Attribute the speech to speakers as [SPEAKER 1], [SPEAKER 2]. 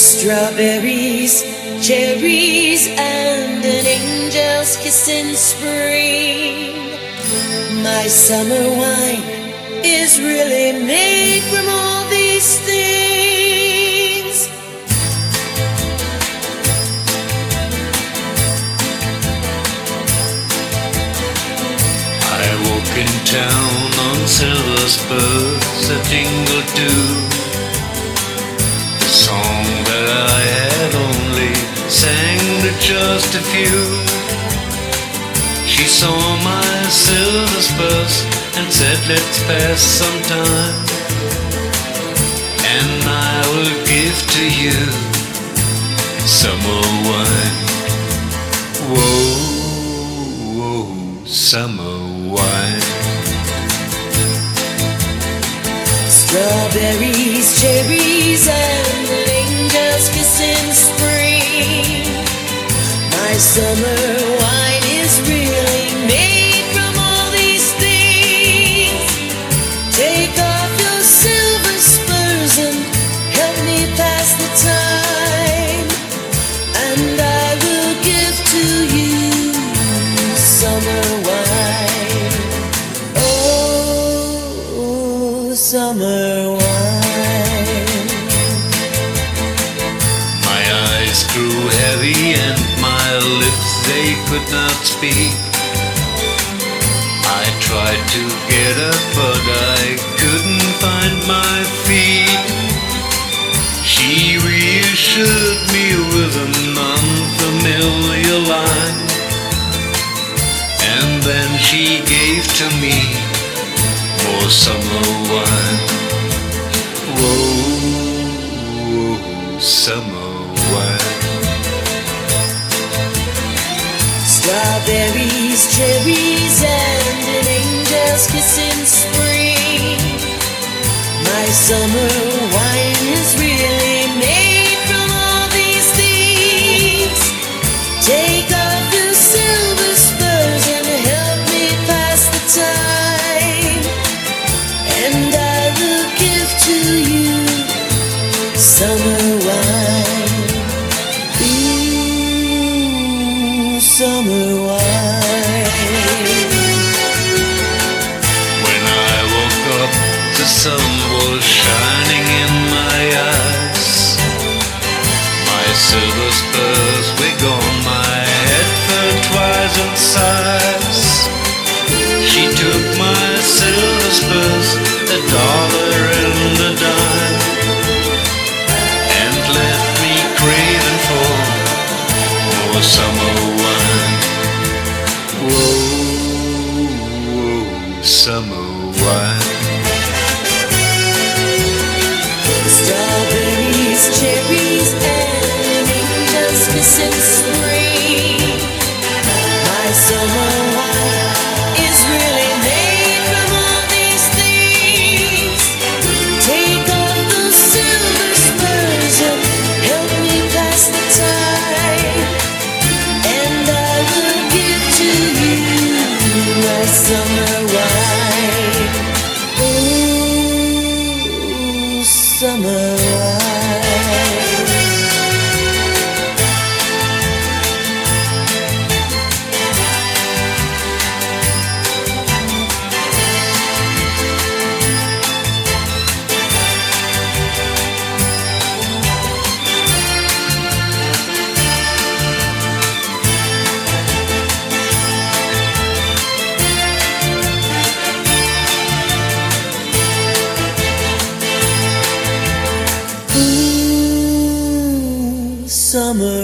[SPEAKER 1] Strawberries, cherries, and an angel's kiss in spring. My summer wine is really made from all these things.
[SPEAKER 2] I woke in town on silver spurs that jingled too. The song that I had only sang to just a few. She saw my silver spurs and said, let's pass some time, and I will give to you summer wine. Whoa, whoa, summer wine.
[SPEAKER 1] Strawberries, cherries, and an angel's kiss in spring. My summer wine is really made from all these things. Take off your silver spurs and help me pass the time, and I will give to you summer wine. Oh, summer wine.
[SPEAKER 2] My eyes grew heavy and my lips, they could not speak. I tried to get up, but I couldn't find my feet. She reassured me with an unfamiliar line, and then she gave to me more summer wine. Whoa, whoa, summer wine.
[SPEAKER 1] Strawberries, cherries, and an angel's kiss in spring. My summer wine is really made from all these things. Take off your silver spurs and help me pass the time, and I will give to you summer wine. Ooh, summer wine.
[SPEAKER 2] When I woke up, the sun was shining in my eyes. My silver spurs were gone, my head fell twice in size. She took my silver spurs, a dollar and a dime, and left me craving for more summer wine. Whoa, whoa, summer wine.
[SPEAKER 1] Strawberries, cherries, and an angel's kiss in spring. My summer wine is really made from all these things. Take off those silver spurs and help me pass the time, and I will give to you my summer wine. Ooh, summer wine. Ooh, summer